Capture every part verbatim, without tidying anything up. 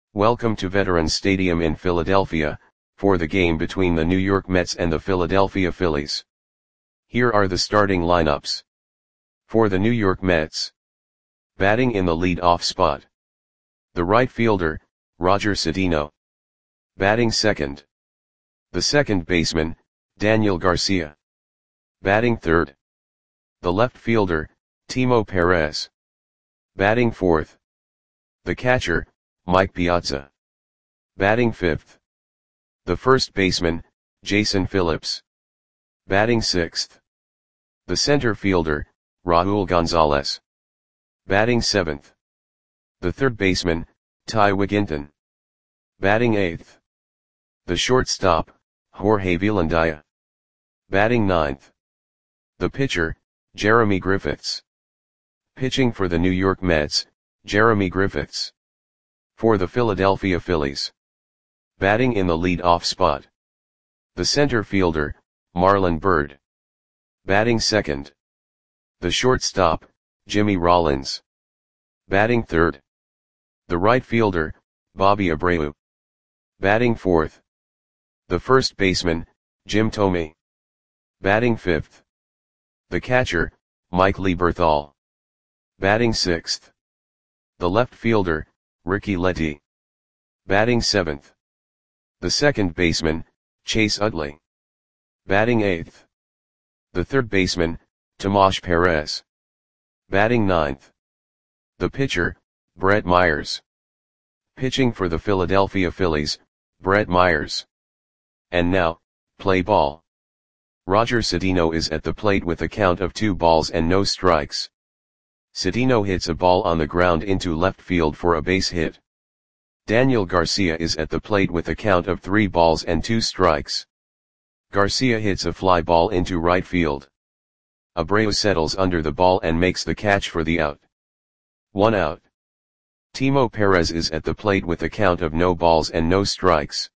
Welcome to Veterans Stadium in Philadelphia, for the game between the New York Mets and the Philadelphia Phillies. Here are the starting lineups. For the New York Mets. Batting in the lead-off spot. The right fielder, Roger Cedeno. Batting second. The second baseman, Daniel Garcia. Batting third. The left fielder, Timo Perez. Batting fourth. The catcher, Mike Piazza. Batting fifth. The first baseman, Jason Phillips. Batting sixth. The center fielder, Raul Gonzalez. Batting seventh. The third baseman, Ty Wigginton. Batting eighth. The shortstop, Jorge Villandia. Batting ninth. The pitcher, Jeremy Griffiths. Pitching for the New York Mets, Jeremy Griffiths. For the Philadelphia Phillies. Batting in the lead-off spot. The center fielder, Marlon Byrd. Batting second. The shortstop, Jimmy Rollins. Batting third. The right fielder, Bobby Abreu. Batting fourth. The first baseman, Jim Thome. Batting fifth. The catcher, Mike Lieberthal. Batting sixth. The left fielder, Ricky Letty. Batting seventh. The second baseman, Chase Utley. Batting eighth. The third baseman, Tomas Perez. Batting ninth. The pitcher, Brett Myers. Pitching for the Philadelphia Phillies, Brett Myers. And now, play ball. Roger Cedeno is at the plate with a count of two balls and no strikes. Cedeno hits a ball on the ground into left field for a base hit. Daniel Garcia is at the plate with a count of three balls and two strikes. Garcia hits a fly ball into right field. Abreu settles under the ball and makes the catch for the out. One out. Timo Perez is at the plate with a count of no balls and no strikes.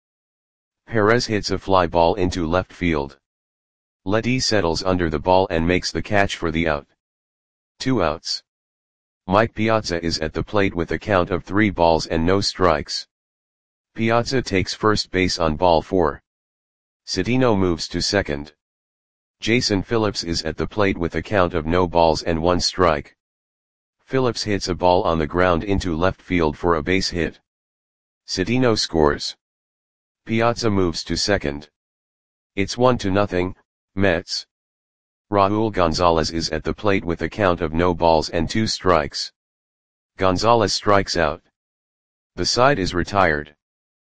Perez hits a fly ball into left field. Letty settles under the ball and makes the catch for the out. Two outs. Mike Piazza is at the plate with a count of three balls and no strikes. Piazza takes first base on ball four. Cedeno moves to second. Jason Phillips is at the plate with a count of no balls and one strike. Phillips hits a ball on the ground into left field for a base hit. Cedeno scores. Piazza moves to second. It's one to nothing, Mets. Raul Gonzalez is at the plate with a count of no balls and two strikes. Gonzalez strikes out. The side is retired.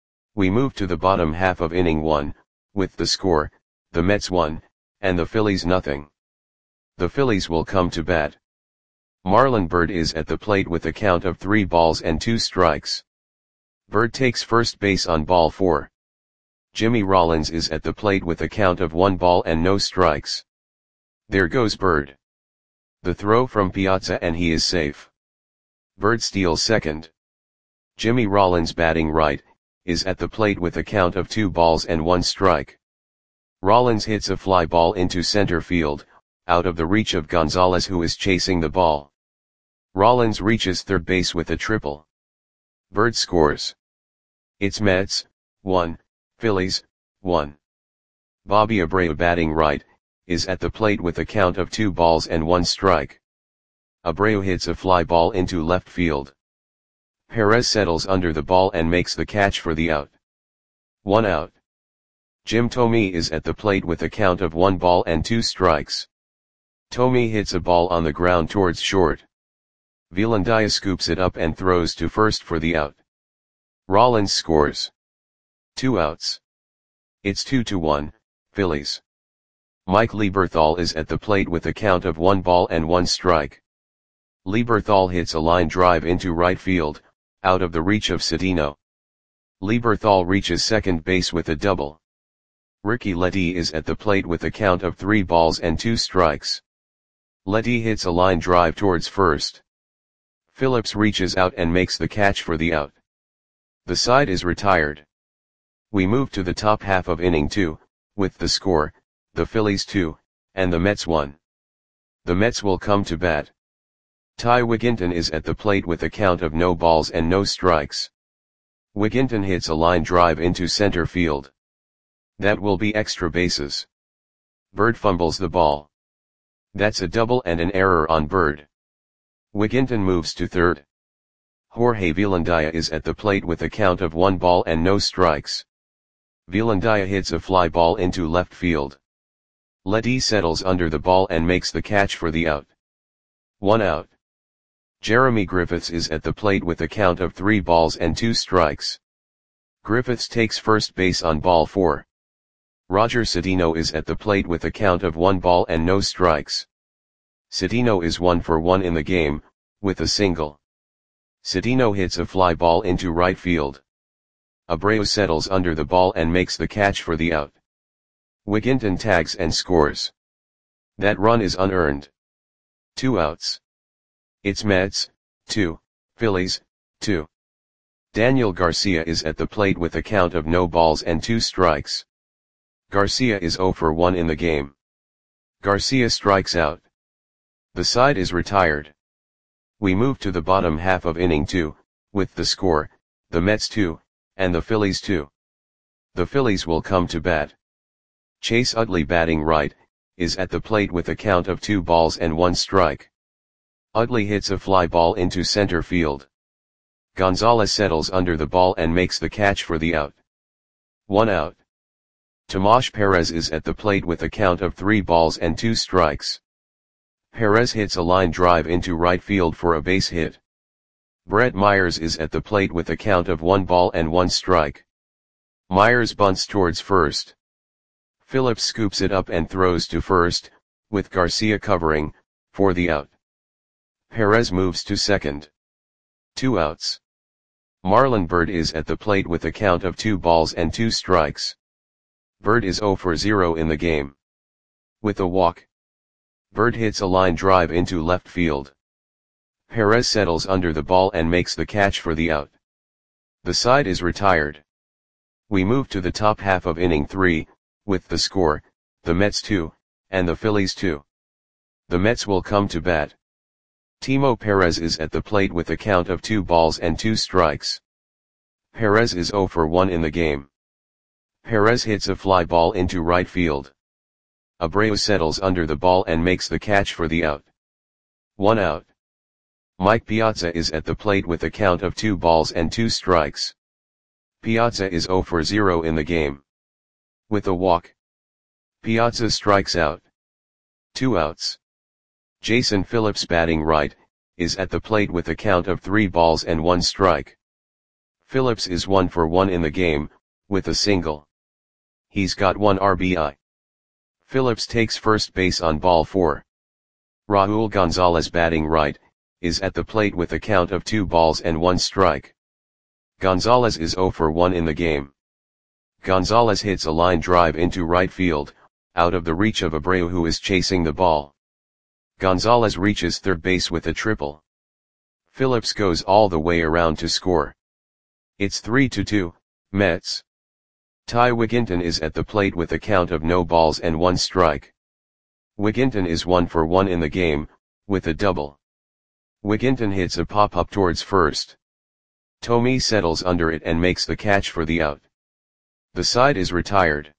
We move to the bottom half of inning one, with the score, the Mets one, and the Phillies nothing. The Phillies will come to bat. Marlon Byrd is at the plate with a count of three balls and two strikes. Byrd takes first base on ball four. Jimmy Rollins is at the plate with a count of one ball and no strikes. There goes Byrd. The throw from Piazza and he is safe. Byrd steals second. Jimmy Rollins batting right, is at the plate with a count of two balls and one strike. Rollins hits a fly ball into center field, out of the reach of Gonzalez who is chasing the ball. Rollins reaches third base with a triple. Byrd scores. It's Mets, one, Phillies, one. Bobby Abreu batting right, is at the plate with a count of two balls and one strike. Abreu hits a fly ball into left field. Perez settles under the ball and makes the catch for the out. One out. Jim Thome is at the plate with a count of one ball and two strikes. Thome hits a ball on the ground towards short. Villandia scoops it up and throws to first for the out. Rollins scores. Two outs. It's two to one, Phillies. Mike Lieberthal is at the plate with a count of one ball and one strike. Lieberthal hits a line drive into right field, out of the reach of Cedeno. Lieberthal reaches second base with a double. Ricky Letty is at the plate with a count of three balls and two strikes. Letty hits a line drive towards first. Phillips reaches out and makes the catch for the out. The side is retired. We move to the top half of inning two, with the score, the Phillies two, and the Mets one. The Mets will come to bat. Ty Wigginton is at the plate with a count of no balls and no strikes. Wigginton hits a line drive into center field. That will be extra bases. Bird fumbles the ball. That's a double and an error on Bird. Wigginton moves to third. Jorge Velandia is at the plate with a count of one ball and no strikes. Velandia hits a fly ball into left field. Ledee settles under the ball and makes the catch for the out. One out. Jeremy Griffiths is at the plate with a count of three balls and two strikes. Griffiths takes first base on ball four. Roger Cedeno is at the plate with a count of one ball and no strikes. Cedeno is one for one in the game, with a single. Cedeno hits a fly ball into right field. Abreu settles under the ball and makes the catch for the out. Wigginton tags and scores. That run is unearned. Two outs. It's Mets, two, Phillies, two. Daniel Garcia is at the plate with a count of no balls and two strikes. Garcia is zero for one in the game. Garcia strikes out. The side is retired. We move to the bottom half of inning two, with the score, the Mets two, and the Phillies two. The Phillies will come to bat. Chase Utley, batting right, is at the plate with a count of two balls and one strike. Utley hits a fly ball into center field. Gonzalez settles under the ball and makes the catch for the out. One out. Tomas Perez is at the plate with a count of three balls and two strikes. Perez hits a line drive into right field for a base hit. Brett Myers is at the plate with a count of one ball and one strike. Myers bunts towards first. Phillips scoops it up and throws to first, with Garcia covering, for the out. Perez moves to second. Two outs. Marlon Byrd is at the plate with a count of two balls and two strikes. Byrd is zero for zero in the game. With a walk. Byrd hits a line drive into left field. Perez settles under the ball and makes the catch for the out. The side is retired. We move to the top half of inning three, with the score, the Mets two, and the Phillies two. The Mets will come to bat. Timo Perez is at the plate with a count of two balls and two strikes. Perez is zero for one in the game. Perez hits a fly ball into right field. Abreu settles under the ball and makes the catch for the out. One out. Mike Piazza is at the plate with a count of two balls and two strikes. Piazza is zero for zero in the game. With a walk. Piazza strikes out. Two outs. Jason Phillips, batting right, is at the plate with a count of three balls and one strike. Phillips is one for one in the game, with a single. He's got one R B I. Phillips takes first base on ball four. Raul Gonzalez, batting right, is at the plate with a count of two balls and one strike. Gonzalez is zero for one in the game. Gonzalez hits a line drive into right field, out of the reach of Abreu, who is chasing the ball. Gonzalez reaches third base with a triple. Phillips goes all the way around to score. It's three to two, Mets. Ty Wigginton is at the plate with a count of no balls and one strike. Wigginton is one for one in the game, with a double. Wigginton hits a pop-up towards first. Thome settles under it and makes the catch for the out. The side is retired.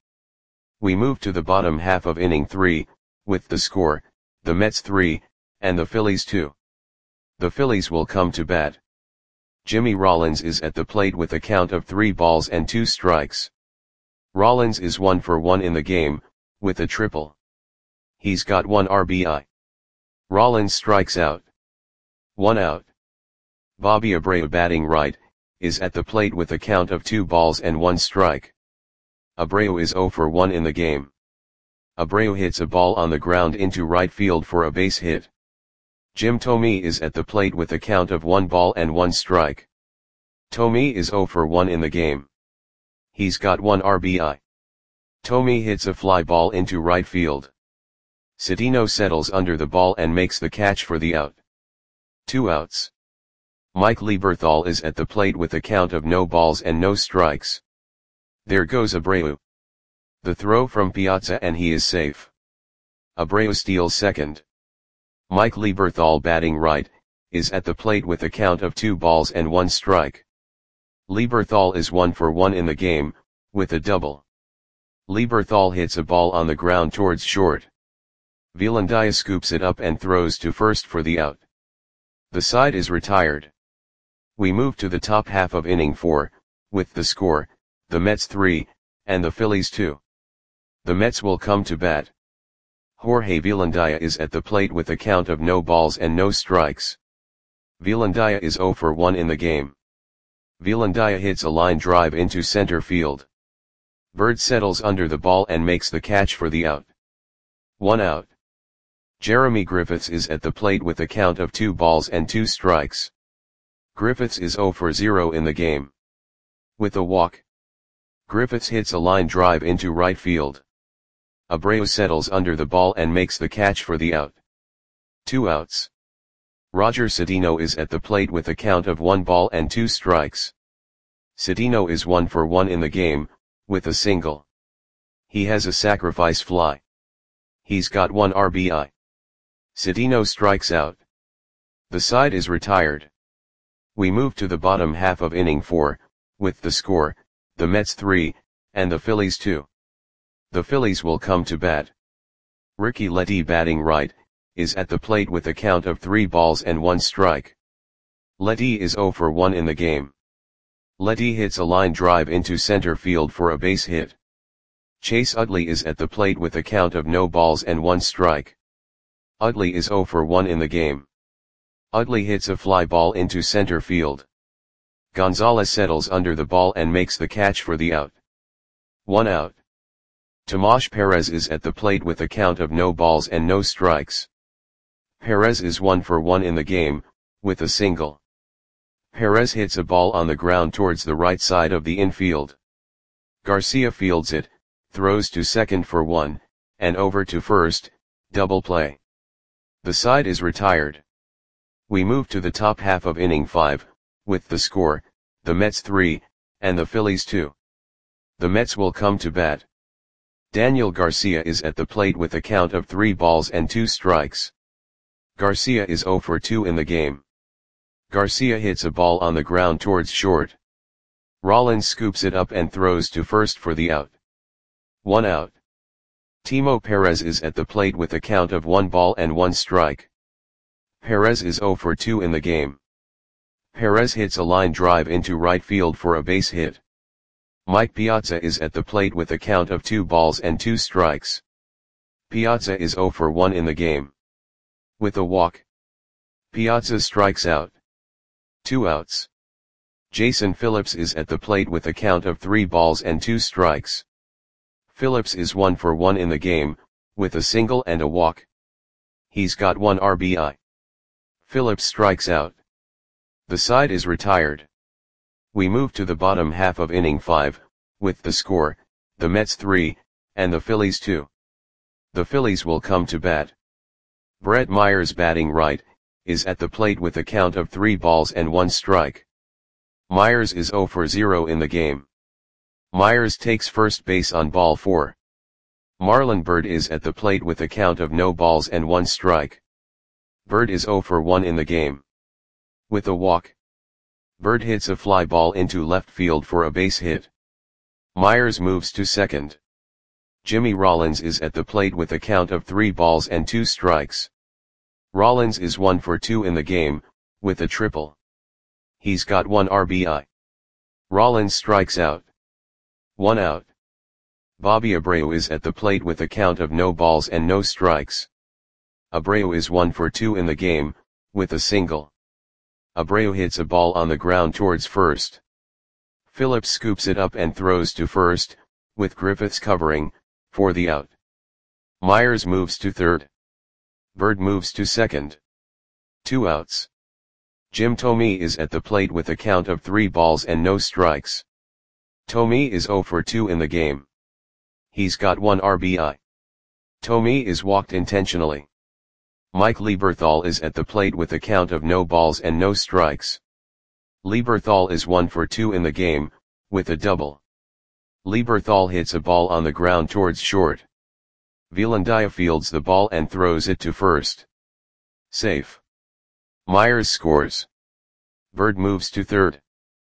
We move to the bottom half of inning three, with the score, the Mets three, and the Phillies two. The Phillies will come to bat. Jimmy Rollins is at the plate with a count of three balls and two strikes. Rollins is one for one in the game, with a triple. He's got one R B I. Rollins strikes out. One out. Bobby Abreu, batting right, is at the plate with a count of two balls and one strike. Abreu is zero for one in the game. Abreu hits a ball on the ground into right field for a base hit. Jim Thome is at the plate with a count of one ball and one strike. Thome is zero for one in the game. He's got one R B I. Thome hits a fly ball into right field. Cedeno settles under the ball and makes the catch for the out. Two outs. Mike Lieberthal is at the plate with a count of no balls and no strikes. There goes Abreu. The throw from Piazza and he is safe. Abreu steals second. Mike Lieberthal, batting right, is at the plate with a count of two balls and one strike. Lieberthal is one for one in the game, with a double. Lieberthal hits a ball on the ground towards short. Wielandia scoops it up and throws to first for the out. The side is retired. We move to the top half of inning four, with the score, the Mets three, and the Phillies two. The Mets will come to bat. Jorge Wielandia is at the plate with a count of no balls and no strikes. Wielandia is zero for one in the game. Wielandia hits a line drive into center field. Bird settles under the ball and makes the catch for the out. One out. Jeremy Griffiths is at the plate with a count of two balls and two strikes. Griffiths is zero for zero in the game. With a walk. Griffiths hits a line drive into right field. Abreu settles under the ball and makes the catch for the out. Two outs. Roger Cedeno is at the plate with a count of one ball and two strikes. Cedeno is one for one in the game, with a single. He has a sacrifice fly. He's got one R B I. Cedeno strikes out. The side is retired. We move to the bottom half of inning four, with the score, the Mets three, and the Phillies two. The Phillies will come to bat. Ricky Letty, batting right, is at the plate with a count of three balls and one strike. Letty is zero for one in the game. Letty hits a line drive into center field for a base hit. Chase Utley is at the plate with a count of no balls and one strike. Utley is zero for one in the game. Utley hits a fly ball into center field. Gonzalez settles under the ball and makes the catch for the out. One out. Tomas Perez is at the plate with a count of no balls and no strikes. Perez is one for one in the game, with a single. Perez hits a ball on the ground towards the right side of the infield. Garcia fields it, throws to second for one, and over to first, double play. The side is retired. We move to the top half of inning five, with the score, the Mets three, and the Phillies two. The Mets will come to bat. Daniel Garcia is at the plate with a count of three balls and two strikes. Garcia is zero for two in the game. Garcia hits a ball on the ground towards short. Rollins scoops it up and throws to first for the out. One out. Timo Perez is at the plate with a count of one ball and one strike. Perez is zero for two in the game. Perez hits a line drive into right field for a base hit. Mike Piazza is at the plate with a count of two balls and two strikes. Piazza is zero for one in the game. With a walk. Piazza strikes out. Two outs. Jason Phillips is at the plate with a count of three balls and two strikes. Phillips is one for one in the game, with a single and a walk. He's got one R B I. Phillips strikes out. The side is retired. We move to the bottom half of inning five, with the score, the Mets three, and the Phillies two. The Phillies will come to bat. Brett Myers, batting right, is at the plate with a count of three balls and one strike. Myers is zero for zero in the game. Myers takes first base on ball four. Marlon Byrd is at the plate with a count of no balls and one strike. Byrd is zero for one in the game. With a walk. Byrd hits a fly ball into left field for a base hit. Myers moves to second. Jimmy Rollins is at the plate with a count of three balls and two strikes. Rollins is one for two in the game, with a triple. He's got one R B I. Rollins strikes out. One out. Bobby Abreu is at the plate with a count of no balls and no strikes. Abreu is one for two in the game, with a single. Abreu hits a ball on the ground towards first. Phillips scoops it up and throws to first, with Griffiths covering, for the out. Myers moves to third. Byrd moves to second. Two outs. Jim Thome is at the plate with a count of three balls and no strikes. Thome is zero for two in the game. He's got one R B I. Thome is walked intentionally. Mike Lieberthal is at the plate with a count of no balls and no strikes. Lieberthal is one for two in the game, with a double. Lieberthal hits a ball on the ground towards short. Wielandia fields the ball and throws it to first. Safe. Myers scores. Byrd moves to third.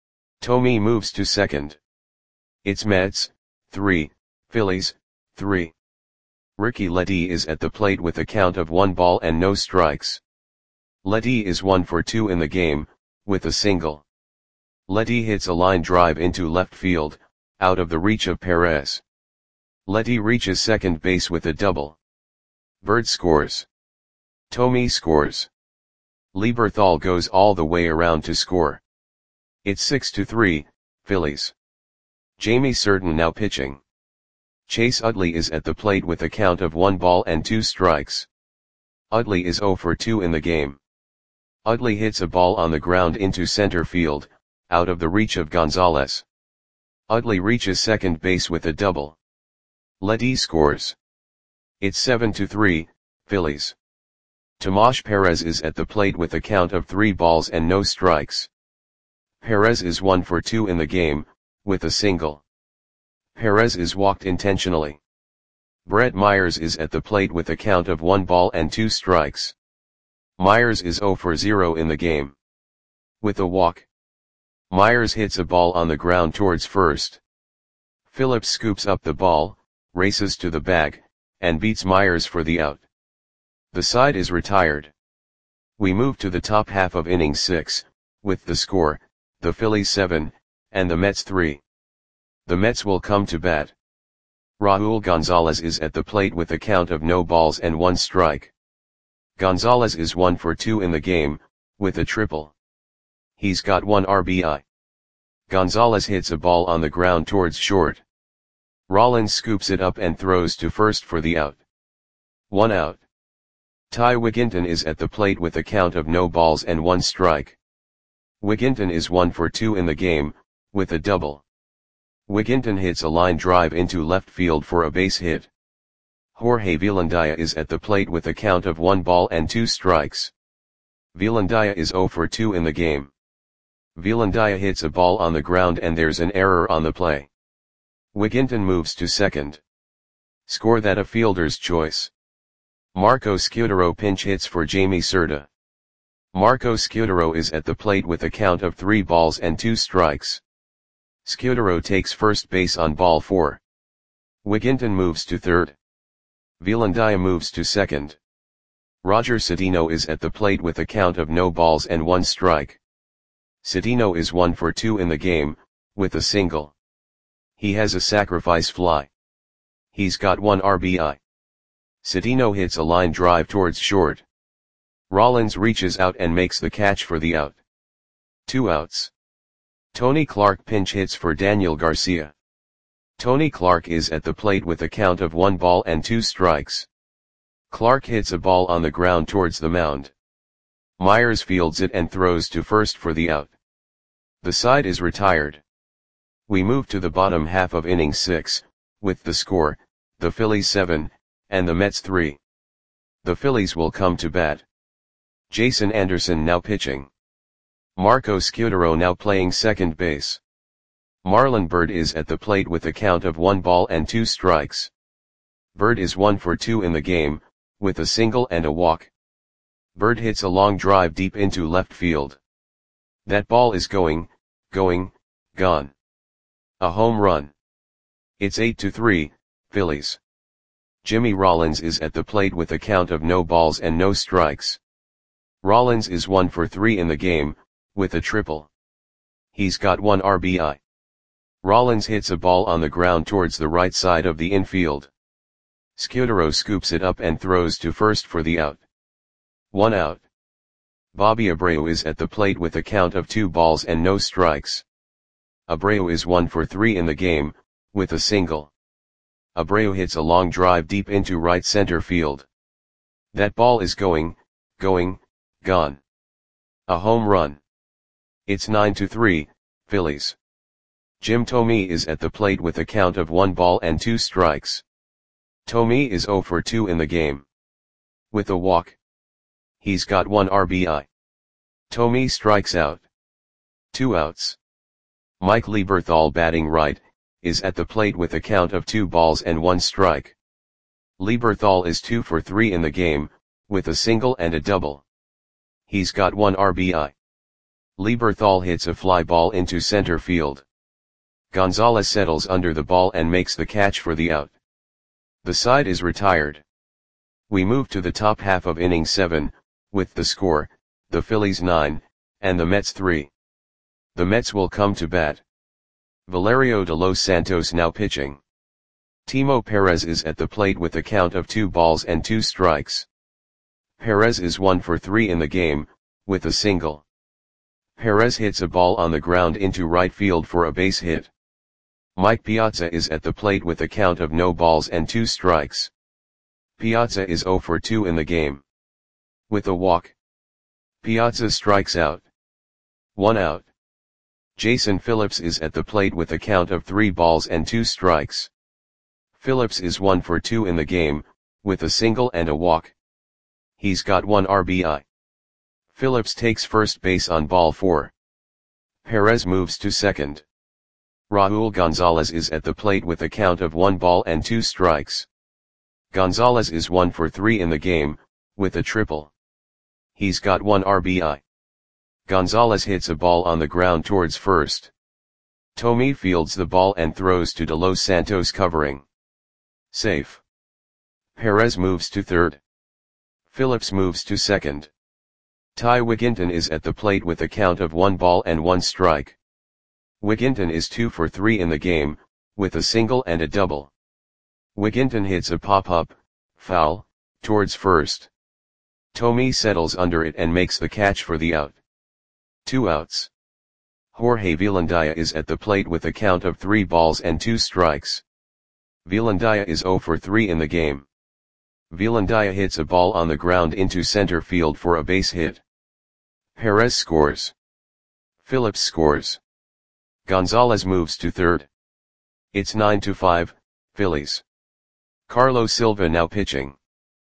Thome moves to second. It's Mets, three, Phillies, three. Ricky Ledee is at the plate with a count of one ball and no strikes. Ledee is one for two in the game, with a single. Ledee hits a line drive into left field, out of the reach of Perez. Ledee reaches second base with a double. Bird scores. Thome scores. Lieberthal goes all the way around to score. It's six to three, Phillies. Jamie Certain now pitching. Chase Utley is at the plate with a count of one ball and two strikes. Utley is zero for two in the game. Utley hits a ball on the ground into center field, out of the reach of Gonzalez. Utley reaches second base with a double. Ledee scores. It's seven to three, Phillies. Tomas Perez is at the plate with a count of three balls and no strikes. Perez is one for two in the game, with a single. Perez is walked intentionally. Brett Myers is at the plate with a count of one ball and two strikes. Myers is zero for zero in the game. With a walk. Myers hits a ball on the ground towards first. Phillips scoops up the ball, races to the bag, and beats Myers for the out. The side is retired. We move to the top half of inning six, with the score, the Phillies seven, and the Mets three. The Mets will come to bat. Raul Gonzalez is at the plate with a count of no balls and one strike. Gonzalez is one for two in the game, with a triple. He's got one R B I. Gonzalez hits a ball on the ground towards short. Rollins scoops it up and throws to first for the out. One out. Ty Wigginton is at the plate with a count of no balls and one strike. Wigginton is one for two in the game, with a double. Wigginton hits a line drive into left field for a base hit. Jorge Velandia is at the plate with a count of one ball and two strikes. Velandia is zero for two in the game. Velandia hits a ball on the ground and there's an error on the play. Wigginton moves to second. Score that a fielder's choice. Marco Scudero pinch hits for Jamie Certa. Marco Scudero is at the plate with a count of three balls and two strikes. Scudero takes first base on ball four. Wigginton moves to third. Velandia moves to second. Roger Cedeno is at the plate with a count of no balls and one strike. Cedeno is one for two in the game, with a single. He has a sacrifice fly. He's got one R B I. Cedeno hits a line drive towards short. Rollins reaches out and makes the catch for the out. Two outs. Tony Clark pinch hits for Daniel Garcia. Tony Clark is at the plate with a count of one ball and two strikes. Clark hits a ball on the ground towards the mound. Myers fields it and throws to first for the out. The side is retired. We move to the bottom half of inning six, with the score, the Phillies seven, and the Mets three. The Phillies will come to bat. Jason Anderson now pitching. Marco Scudero now playing second base. Marlon Byrd is at the plate with a count of one ball and two strikes. Byrd is one for two in the game, with a single and a walk. Byrd hits a long drive deep into left field. That ball is going, going, gone. A home run. It's eight to three, Phillies. Jimmy Rollins is at the plate with a count of no balls and no strikes. Rollins is one for three in the game, with a triple. He's got one R B I. Rollins hits a ball on the ground towards the right side of the infield. Scudero scoops it up and throws to first for the out. One out. Bobby Abreu is at the plate with a count of two balls and no strikes. Abreu is one for three in the game, with a single. Abreu hits a long drive deep into right center field. That ball is going, going, gone. A home run. It's nine to three, Phillies. Jim Thome is at the plate with a count of one ball and two strikes. Thome is zero for two in the game. With a walk. He's got one R B I. Thome strikes out. Two outs. Mike Lieberthal batting right, is at the plate with a count of two balls and one strike. Lieberthal is two for three in the game, with a single and a double. He's got one R B I. Lieberthal hits a fly ball into center field. Gonzalez settles under the ball and makes the catch for the out. The side is retired. We move to the top half of inning seven, with the score, the Phillies nine, and the Mets three. The Mets will come to bat. Valerio de Los Santos now pitching. Timo Perez is at the plate with a count of two balls and two strikes. Perez is one for three in the game, with a single. Perez hits a ball on the ground into right field for a base hit. Mike Piazza is at the plate with a count of no balls and two strikes. Piazza is zero for two in the game. With a walk, Piazza strikes out. One out. Jason Phillips is at the plate with a count of three balls and two strikes. Phillips is one for two in the game, with a single and a walk. He's got one R B I. Phillips takes first base on ball four. Perez moves to second. Raul Gonzalez is at the plate with a count of one ball and two strikes. Gonzalez is one for three in the game, with a triple. He's got one R B I. Gonzalez hits a ball on the ground towards first. Tommy fields the ball and throws to De Los Santos covering. Safe. Perez moves to third. Phillips moves to second. Ty Wigginton is at the plate with a count of one ball and one strike. Wigginton is two for three in the game, with a single and a double. Wigginton hits a pop-up, foul, towards first. Tommy settles under it and makes the catch for the out. Two outs. Jorge Villandia is at the plate with a count of three balls and two strikes. Villandia is zero for three in the game. Villandia hits a ball on the ground into center field for a base hit. Perez scores. Phillips scores. Gonzalez moves to third. It's nine to five, Phillies. Carlos Silva now pitching.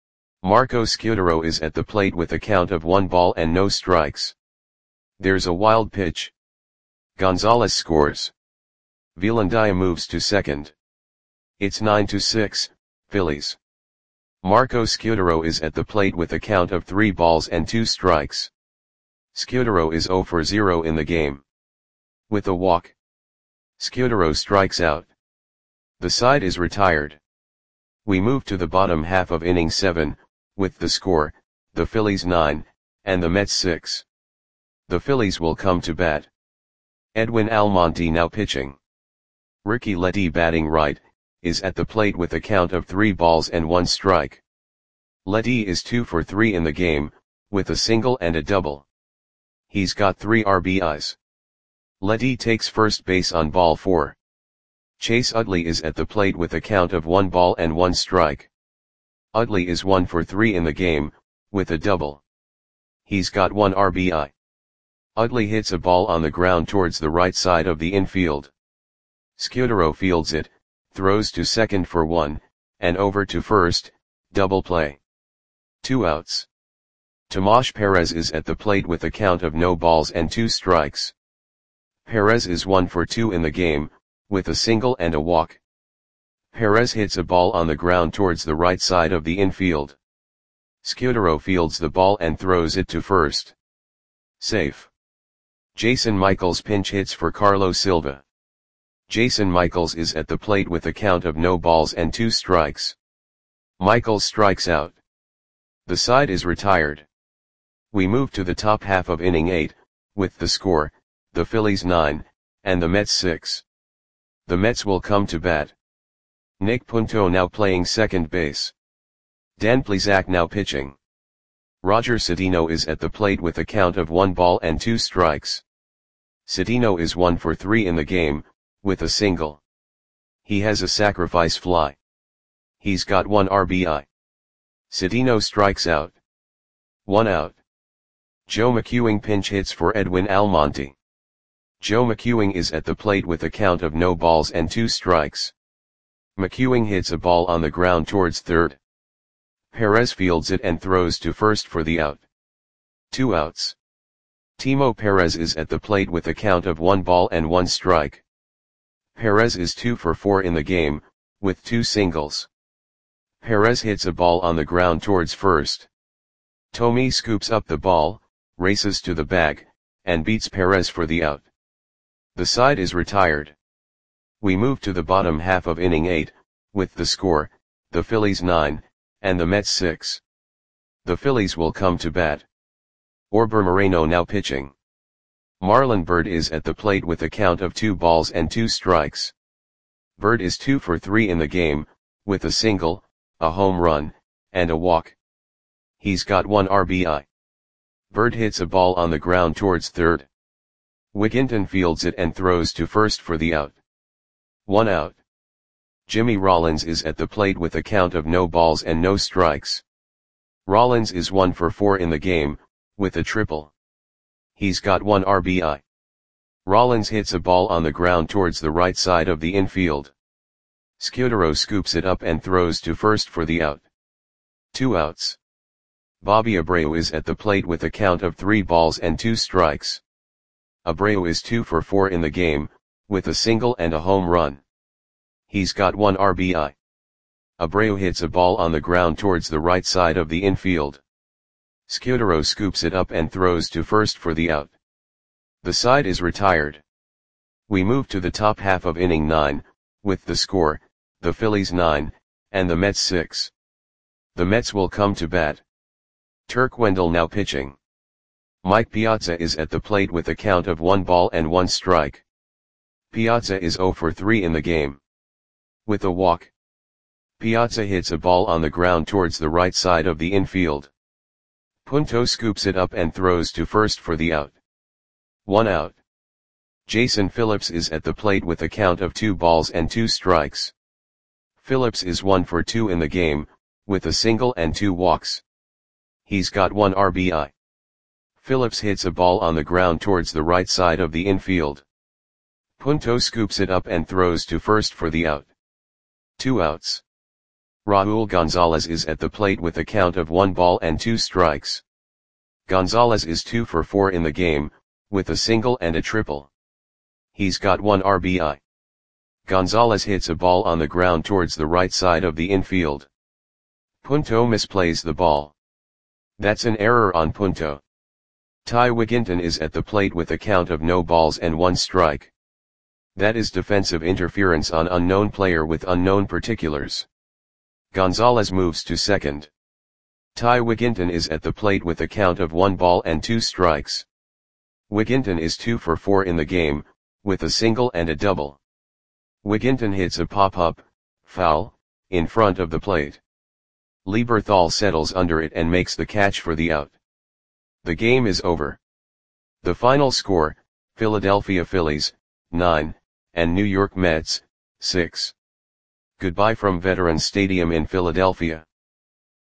Marco Scudero is at the plate with a count of one ball and no strikes. There's a wild pitch. Gonzalez scores. Villandia moves to second. It's nine to six, Phillies. Marco Scudero is at the plate with a count of three balls and two strikes. Scudero is zero for zero in the game. With a walk, Scudero strikes out. The side is retired. We move to the bottom half of inning seven, with the score, the Phillies nine, and the Mets six. The Phillies will come to bat. Edwin Almonte now pitching. Ricky Letty batting right, is at the plate with a count of three balls and one strike. Letty is two for three in the game, with a single and a double. He's got three R B Is. Letty takes first base on ball four. Chase Utley is at the plate with a count of one ball and one strike. Utley is one for three in the game, with a double. He's got one R B I. Utley hits a ball on the ground towards the right side of the infield. Scudero fields it, throws to second for one, and over to first, double play. Two outs. Tomas Perez is at the plate with a count of no balls and two strikes. Perez is one for two in the game, with a single and a walk. Perez hits a ball on the ground towards the right side of the infield. Scudero fields the ball and throws it to first. Safe. Jason Michaels pinch hits for Carlos Silva. Jason Michaels is at the plate with a count of no balls and two strikes. Michaels strikes out. The side is retired. We move to the top half of inning eight, with the score, the Phillies nine, and the Mets six. The Mets will come to bat. Nick Punto now playing second base. Dan Plesac now pitching. Roger Cedeno is at the plate with a count of one ball and two strikes. Cedeno is one for three in the game, with a single. He has a sacrifice fly. He's got one R B I. Cedeno strikes out. One out. Joe McEwing pinch hits for Edwin Almonte. Joe McEwing is at the plate with a count of no balls and two strikes. McEwing hits a ball on the ground towards third. Perez fields it and throws to first for the out. Two outs. Timo Perez is at the plate with a count of one ball and one strike. Perez is two for four in the game, with two singles. Perez hits a ball on the ground towards first. Tommy scoops up the ball, races to the bag, and beats Perez for the out. The side is retired. We move to the bottom half of inning eight, with the score, the Phillies nine, and the Mets six. The Phillies will come to bat. Orber Moreno now pitching. Marlon Byrd is at the plate with a count of two balls and two strikes. Byrd is two for three in the game, with a single, a home run, and a walk. He's got one R B I. Byrd hits a ball on the ground towards third. Wigginton fields it and throws to first for the out. One out. Jimmy Rollins is at the plate with a count of no balls and no strikes. Rollins is one for four in the game, with a triple. He's got one R B I. Rollins hits a ball on the ground towards the right side of the infield. Scudero scoops it up and throws to first for the out. Two outs. Bobby Abreu is at the plate with a count of three balls and two strikes. Abreu is two for four in the game, with a single and a home run. He's got one R B I. Abreu hits a ball on the ground towards the right side of the infield. Scudero scoops it up and throws to first for the out. The side is retired. We move to the top half of inning nine, with the score, the Phillies nine, and the Mets six. The Mets will come to bat. Turk Wendell now pitching. Mike Piazza is at the plate with a count of one ball and one strike. Piazza is zero for three in the game. With a walk. Piazza hits a ball on the ground towards the right side of the infield. Punto scoops it up and throws to first for the out. One out. Jason Phillips is at the plate with a count of two balls and two strikes. Phillips is one for two in the game, with a single and two walks. He's got one R B I. Phillips hits a ball on the ground towards the right side of the infield. Punto scoops it up and throws to first for the out. Two outs. Raul Gonzalez is at the plate with a count of one ball and two strikes. Gonzalez is two for four in the game, with a single and a triple. He's got one R B I. Gonzalez hits a ball on the ground towards the right side of the infield. Punto misplays the ball. That's an error on Punto. Ty Wigginton is at the plate with a count of no balls and one strike. That is defensive interference on unknown player with unknown particulars. Gonzalez moves to second. Ty Wigginton is at the plate with a count of one ball and two strikes. Wigginton is two for four in the game, with a single and a double. Wigginton hits a pop-up, foul, in front of the plate. Lieberthal settles under it and makes the catch for the out. The game is over. The final score, Philadelphia Phillies, nine, and New York Mets, six. Goodbye from Veterans Stadium in Philadelphia.